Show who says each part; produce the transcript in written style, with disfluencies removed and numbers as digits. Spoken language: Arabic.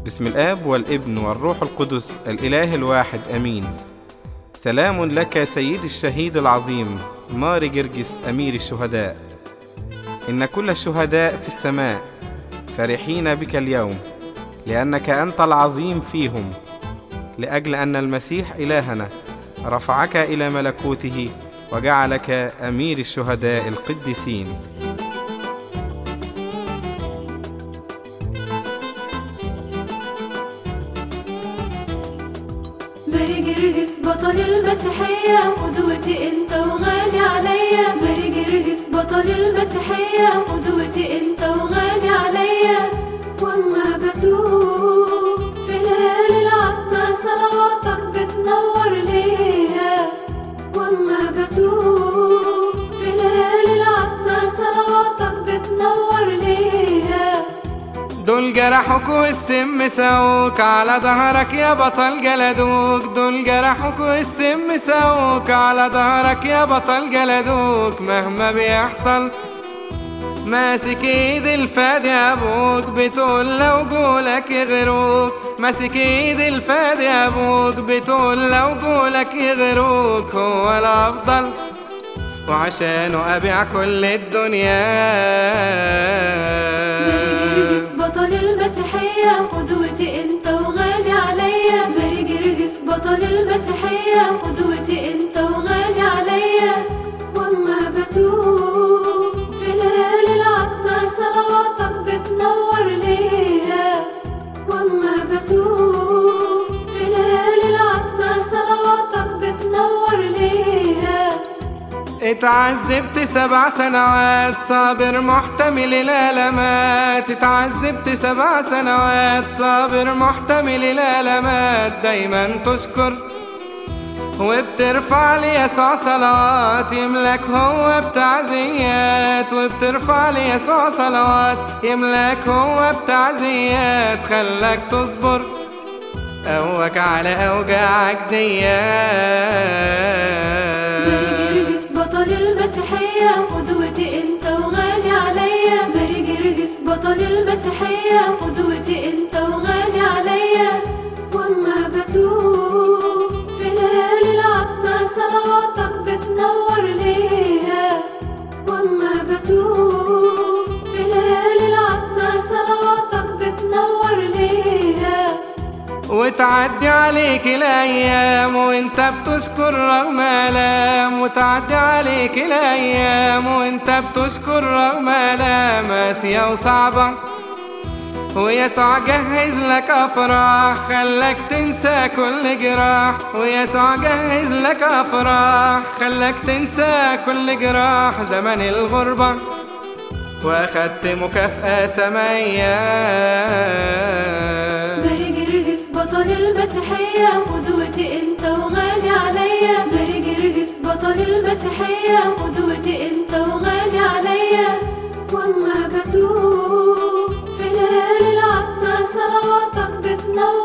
Speaker 1: بسم الآب والابن والروح القدس الإله الواحد أمين. سلام لك سيد الشهيد العظيم ماري جرجس أمير الشهداء. إن كل الشهداء في السماء فرحين بك اليوم، لأنك أنت العظيم فيهم، لأجل أن المسيح إلهنا رفعك إلى ملكوته وجعلك أمير الشهداء القديسين.
Speaker 2: ماري جرجس بطل المسيحية، قدوتي انت وغالي عليا. ماري جرجس بطل المسيحية، قدوتي انت وغالي عليا. واما بتوب في ليالي العتمة صلواتك بتنور ليا. واما بتوب في ليالي العتمة صلواتك بتنور ليا.
Speaker 3: دول جرحوك والسم سووك، على ظهرك يا بطل جلدوك. دول جرحوك والسم سووك، على ظهرك يا بطل جلدوك. مهما بيحصل ماسك ايد الفادي ابوك، بتقول لو جولك يغروك. ماسك ايد الفادي ابوك، بتقول لو جولك يغروك. هو الافضل وعشانه ابيع كل الدنيا.
Speaker 2: ماري جرجس بطل المسيحية، قدوتي انت وغالي عليا. ماري جرجس بطل المسيحية، قدوتي انت وغالي عليا. واما بتوب في ليالي العتمة صلواتك بتنور ليا. واما بتوب في ليالي العتمة صلواتك بتنور ليا.
Speaker 3: اتعذبت 7 سنوات صابر محتمل الالمات. اتعذبت 7 سنوات صابر محتمل الالمات. دايما تشكر وبترفع ليسوع صلوات، يملك هو بتعزيات. وبترفع ليسوع صلوات، يملك هو بتعزيات. خلك تصبر قوك على اوجاعك ديات.
Speaker 2: ماري جرجس بطل المسيحية، قدوتي انت وغالي عليا. ماري جرجس بطل المسيحية، قدوتي انت وغالي عليا. واما بتوب في ليالي العتمة صلواتك بتنور ليا. واما بتوب في ليالي العتمة صلواتك بتنور ليا.
Speaker 3: وتعدي عليك الايام وانت بتشكر رغم الام. وتعدي عليك الايام وانت بتشكر رغم الام. قاسية وصعبة ويسوع جهز لك افراح، خلك تنسى كل جراح. ويسوع جهز لك افراح، خلك تنسى كل جراح. زمن الغربة واخدت مكافأة سمائية.
Speaker 2: ماري جرجس بطل المسيحية، قدوتي انت وغالي عليا. ماري جرجس بطل المسيحية، قدوتي انت وغالي عليا. واما بتوب في ليالي العتمة صلواتك بتنور